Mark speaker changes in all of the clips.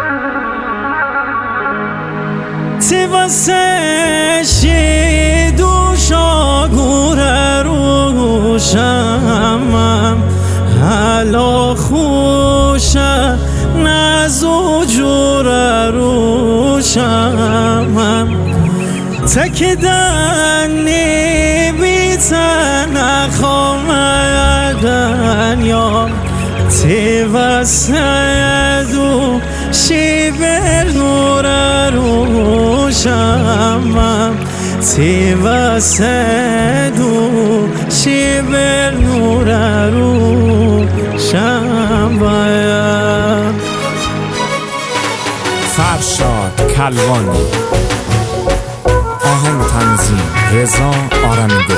Speaker 1: تی واسه شی دوشا گوره روشم حالا خوشه نزو جوره روشم تکدنی بیتن خامدن یا تی واسه دو شی بر نور روشم تی واسه دو شی بر نور روشم باید
Speaker 2: فرشاد کلوانی، آهنگ تنظیم رضا آرمیده.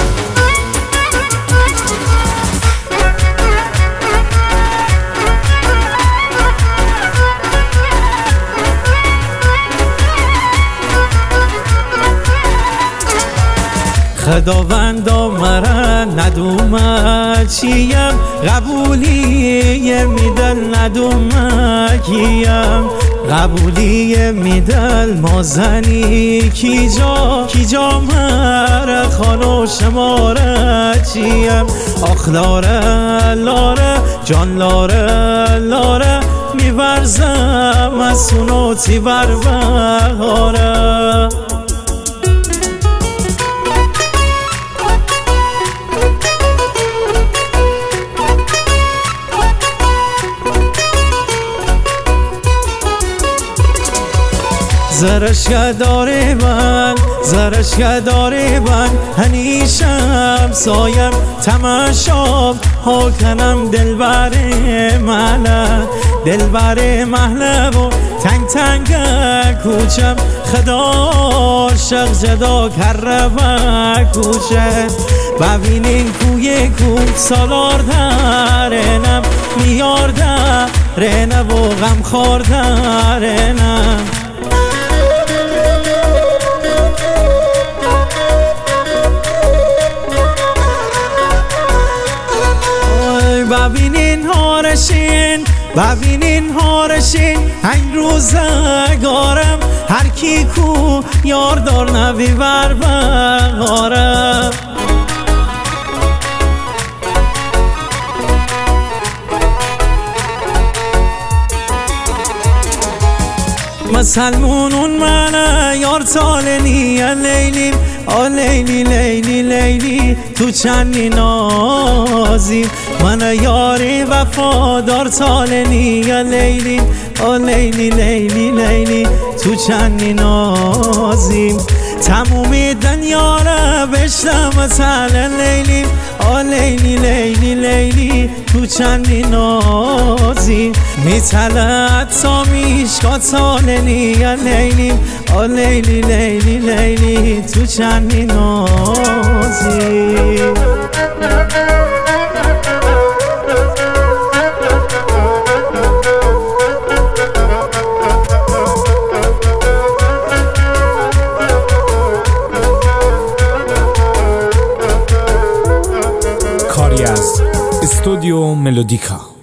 Speaker 1: خداوندا مرا ندومه چیم قبولی میدل ندومه کیم قبولی میدل مازنی کی جا مره خانو شماره چیم آخ لاره لاره جان لاره لاره میورزم از سونوتی بر بهاره زرشگه داره من هنیشم سایم تماشام ها کنم دلبر محله و تنگ کوچم خدا عاشق جدا کره و کوچه ببینین کوی سالار درنم میار درنه و غم خور درنم ببینین هارشین این روزگارم هر کی کو یار دار نبی بر بغارم مسلمونون منه یار تالنی لیلی آ لیلی لیلی لیلی تو چندی نازیم من یاری وفادار تالنی لیلی آ لیلی لیلی لیلی تو چندی نازیم تمومی دنیا را بشتم مثلا لیلی آ لیلی لیلی لیلی تو چندی نازیم میتلت تا میشکا تالنی لیلی آ لیلی لیلی لیلی تو چندی نازیم
Speaker 2: کاری از استودیو ملودیکا.